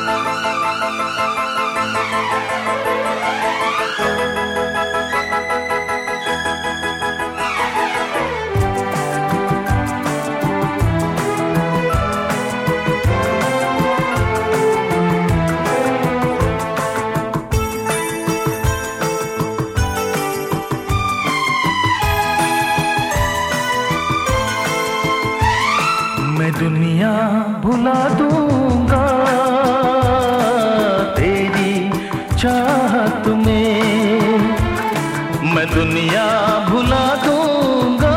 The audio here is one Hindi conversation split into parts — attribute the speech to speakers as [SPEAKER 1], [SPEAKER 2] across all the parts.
[SPEAKER 1] मैं दुनिया भुला दूंगा तेरी चाहत में, मैं दुनिया भुला दूंगा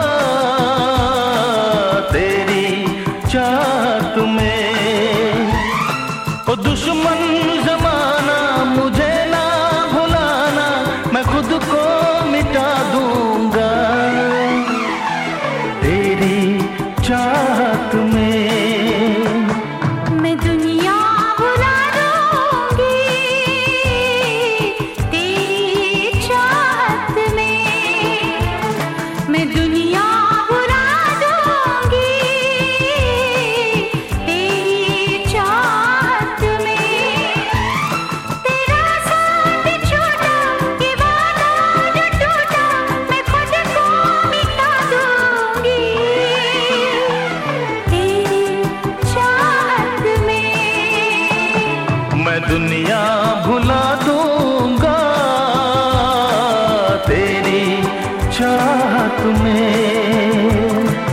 [SPEAKER 1] तेरी चाहत में। ओ दुश्मन जमाना मुझे ना भुलाना, मैं खुद को मिटा दूंगा तेरी चाहत में।
[SPEAKER 2] मैं दुनिया भुला दूंगी तेरी चाहत में, मैं दुनिया भुला दूंगी तेरी चाहत में। तेरा साथ छोड़ा, ये वादा जो टूटा, मैं खुद को मिटा दूंगी
[SPEAKER 1] मैं दुनिया भुला दूंगा तेरी चाहत में।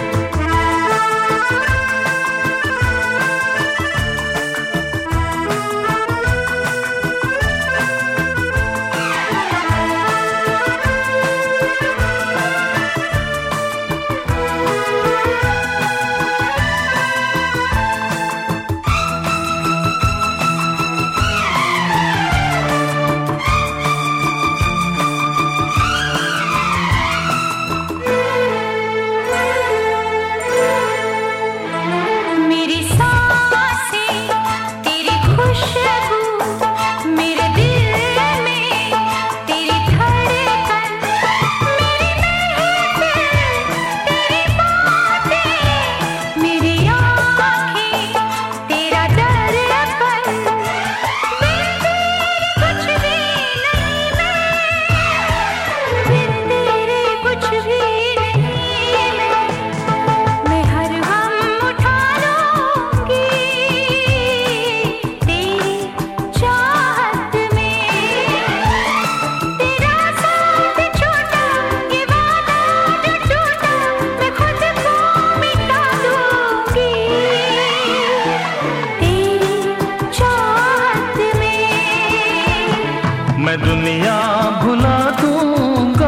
[SPEAKER 1] मैं दुनिया भुला दूंगा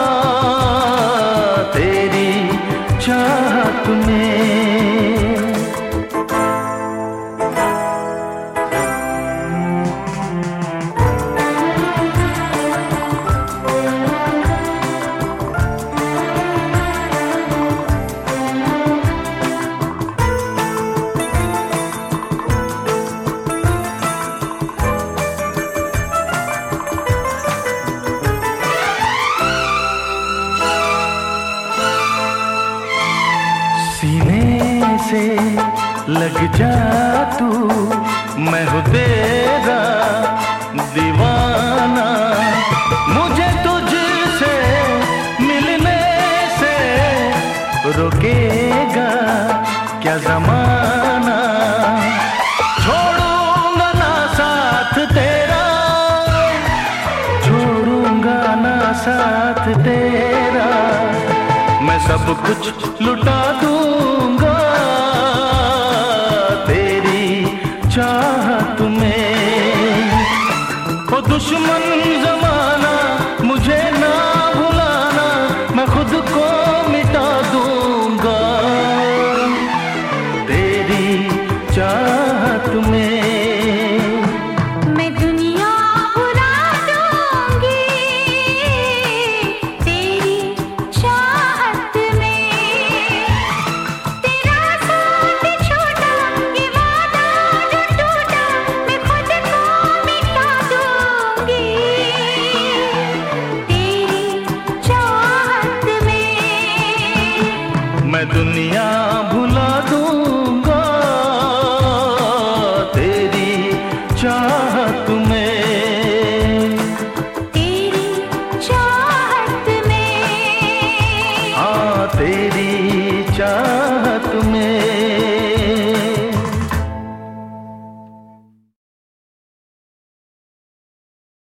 [SPEAKER 1] तेरी चाहत में। सीने से लग जा तू, मैं हूँ तेरा दीवाना। मुझे तुझसे मिलने से रोकेगा क्या जमाना। छोड़ूंगा ना साथ तेरा, छोड़ूंगा ना साथ तेरा। मैं सब कुछ लुटा दूंगा तेरी चाहत में। ओ दुश्मन जमाना मुझे ना भुलाना, मैं खुद को मिटा दूंगा तेरी चाहत में। मैं दुनिया भुला दूंगा तेरी तेरी